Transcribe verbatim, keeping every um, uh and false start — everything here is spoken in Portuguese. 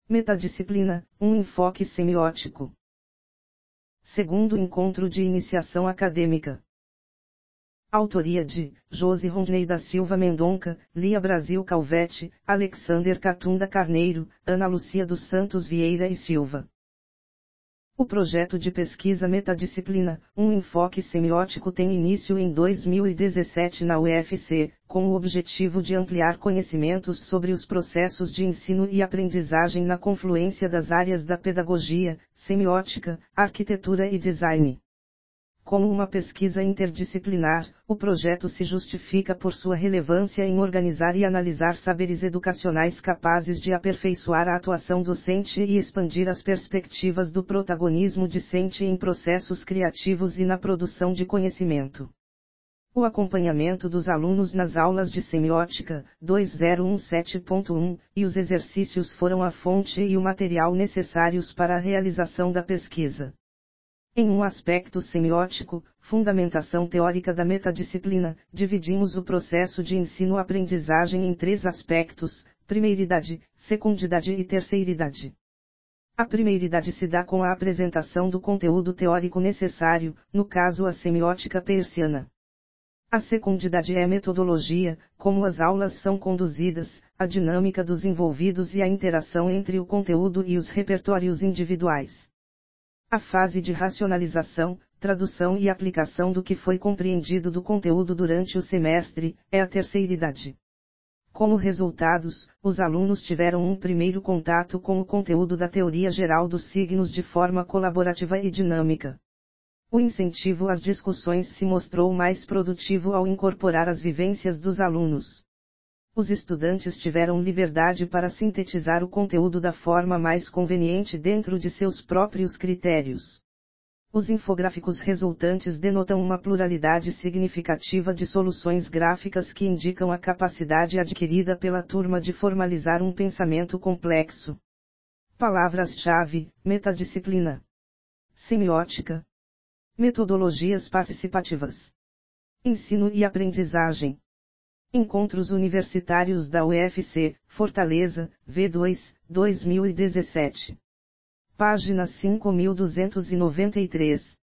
Metadisciplina, um enfoque semiótico. Segundo encontro de iniciação acadêmica. Autoria de Josi Rondney da Silva Mendonca, Lia Brasil Calvete, Alexander Catunda Carneiro, Ana Lucia dos Santos Vieira e Silva. O projeto de pesquisa Metadisciplina, um enfoque semiótico tem início em dois mil e dezessete na U F C, com o objetivo de ampliar conhecimentos sobre os processos de ensino e aprendizagem na confluência das áreas da pedagogia, semiótica, arquitetura e design. Como uma pesquisa interdisciplinar, o projeto se justifica por sua relevância em organizar e analisar saberes educacionais capazes de aperfeiçoar a atuação docente e expandir as perspectivas do protagonismo discente em processos criativos e na produção de conhecimento. O acompanhamento dos alunos nas aulas de semiótica, dois mil dezessete ponto um, e os exercícios foram a fonte e o material necessários para a realização da pesquisa. Em um aspecto semiótico, fundamentação teórica da metadisciplina, dividimos o processo de ensino-aprendizagem em três aspectos: primeiridade, secundidade e terceiridade. A primeiridade se dá com a apresentação do conteúdo teórico necessário, no caso a semiótica peirciana. A secundidade é a metodologia, como as aulas são conduzidas, a dinâmica dos envolvidos e a interação entre o conteúdo e os repertórios individuais. A fase de racionalização, tradução e aplicação do que foi compreendido do conteúdo durante o semestre, é a terceiridade. Como resultados, os alunos tiveram um primeiro contato com o conteúdo da teoria geral dos signos de forma colaborativa e dinâmica. O incentivo às discussões se mostrou mais produtivo ao incorporar as vivências dos alunos. Os estudantes tiveram liberdade para sintetizar o conteúdo da forma mais conveniente dentro de seus próprios critérios. Os infográficos resultantes denotam uma pluralidade significativa de soluções gráficas que indicam a capacidade adquirida pela turma de formalizar um pensamento complexo. Palavras-chave: metadisciplina, semiótica, metodologias participativas, ensino e aprendizagem. Encontros Universitários da U F C, Fortaleza, V dois, dois mil e dezessete. Página cinco mil duzentos e noventa e três.